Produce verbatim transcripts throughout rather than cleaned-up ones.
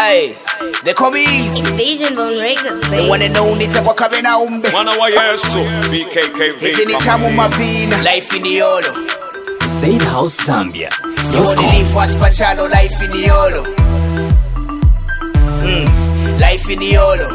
Aye, they come easy. Invasion Bone Records, baby. The one and only takwa kabe na umbe. Mwana wa Yesu, B K K V. Hizi ni tamu mavina. Life in yolo. Zaid House Zambia. You only live once pachalo. Life in yolo. Mm. Life in yolo.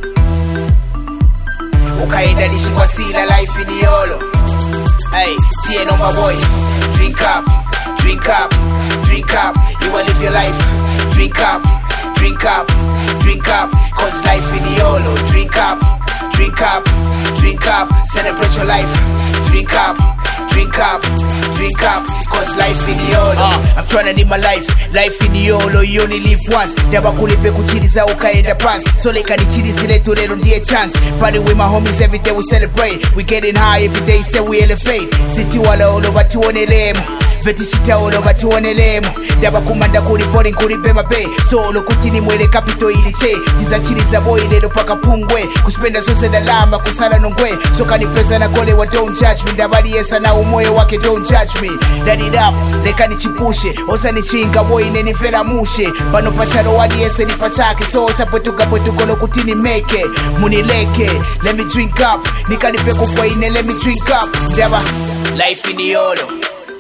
Ukaenda nishi kwa sila. Life in yolo. Hey, T N on my boy. Drink up, drink up, drink up. You will live your life. Drink up, drink up, drink up. Cause life in yolo. Drink up, drink up, drink up. Celebrate your life. Drink up, drink up, drink up. Cause life in yolo. uh, I'm trying to live my life. Life in yolo, you only live once. Daba kulipe kuchiriza ukaenda pants. So leka ni chirizile turero ndiye chance. Party with my homies every day we celebrate. We getting high every day say we elevate. City wala olo batuone lemo. Veti shita olo batuone lemo. Daba kumanda kuripori nkuripe mape. So olo kutini mwele kapito iliche. Tiza chiriza boy lelo paka pungwe. Kuspenda sose dalama kusala nongwe. So kanipeza na kole wa don't judge me. Dabali yesa na umoyo wake don't judge me. That it up, leka nichipushe. Osa nichinga boy neni fera mushe. Pano pacharo wadi yese ni pachake. So osa petuka petuko lo kutini meke. Munileke, let me drink up. Nikalipe kufwa ine, let me drink up. Daba, life in yolo.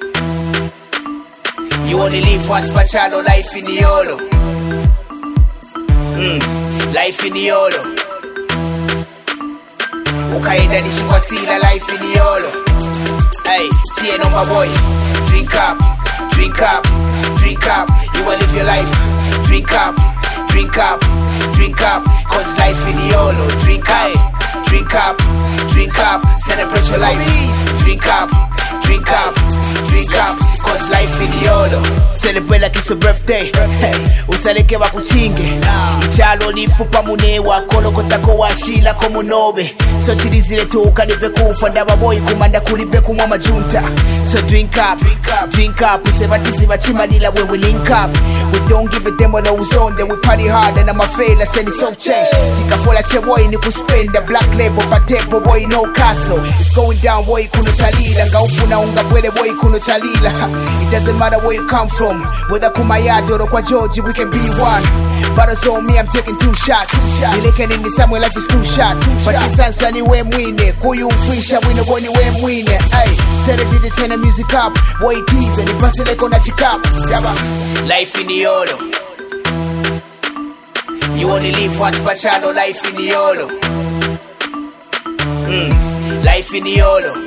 You only live once pachalo. Life in yolo. Mm. Life in yolo. Ukaenda nishi kwa sila. Life in yolo. Hey, T N on my boy. Drink up, drink up, drink up. You will live your life. Drink up, drink up, drink up. Cause life in yolo. Drink up, drink up, drink up. Celebrate your life. Drink up, drink up, drink up. Cause life in yolo. Celebrate like it's a birthday. Usaleke bakuchinge. Ichalo lifupa munewa. Kolo kotako washila komunobe. So chirizile tu ukalipe kufa. Ndaba boy kumanda kulipe kumwa majunta. So drink up, drink up, drink up. Usebatizi bachimalila when we link up. We don't give a demo no uzonde. We party hard and I'm a fail. I send it so check. Tika fola che boy ni kuspenda. Black label patepo boy no castle. It's going down boy kuno chalila. Ngaufuna unga bwele boy kuno chalila. It doesn't matter where you come from. Whether kumayado or kwa Georgie, we can be one. Battles on me, I'm taking two shots. Nileke nini somewhere life is too short. But this answer ni we mwine. Kuyu mfisha wino boni we mwine. Ay, tell the D J turn the music up. Boy tease and the pass it like on a chick up. Life in yolo. You only live once pachalo. Life in yolo. Mm. Life in yolo.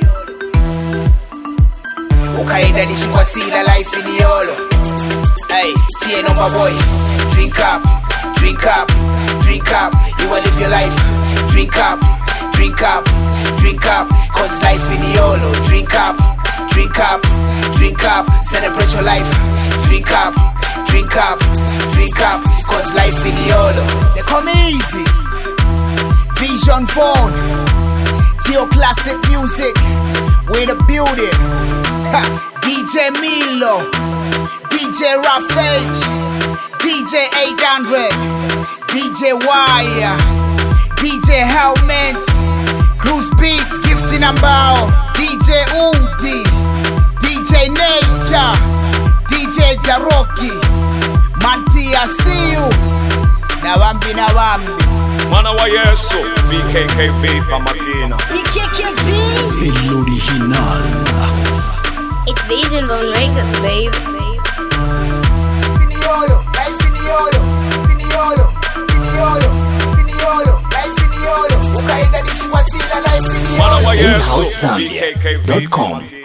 Ukaenda nishi kwa sila. Life in yolo. Hey, T N on my boy. Drink up, drink up, drink up. You will live your life. Drink up, drink up, drink up. Cause life in yolo. Drink up, drink up, drink up. Celebrate your life. Drink up, drink up, drink up. Cause life in yolo. They come easy. Vision phone. Tio classic music. With the beauty. Ha, D J Milo, D J Rafage, D J eight hundred, D J Wire, D J Helmet, Cruise Beats, Gifting Ambao, D J Udi, D J Nature, D J Daroki, Mantia, see you. Nawambi nawambi. Mwana wa Yesu, B K K V pa makina. B K K V. El original. It's Invasion Bone Records, baby. Finiolo, life finiolo, finiolo, finiolo, finiolo, life finiolo. Ukaenda nishi kwa sila. Life finiolo. Mwana wa Zaid Yesu, House B K K V Zambia dot pa com. makina.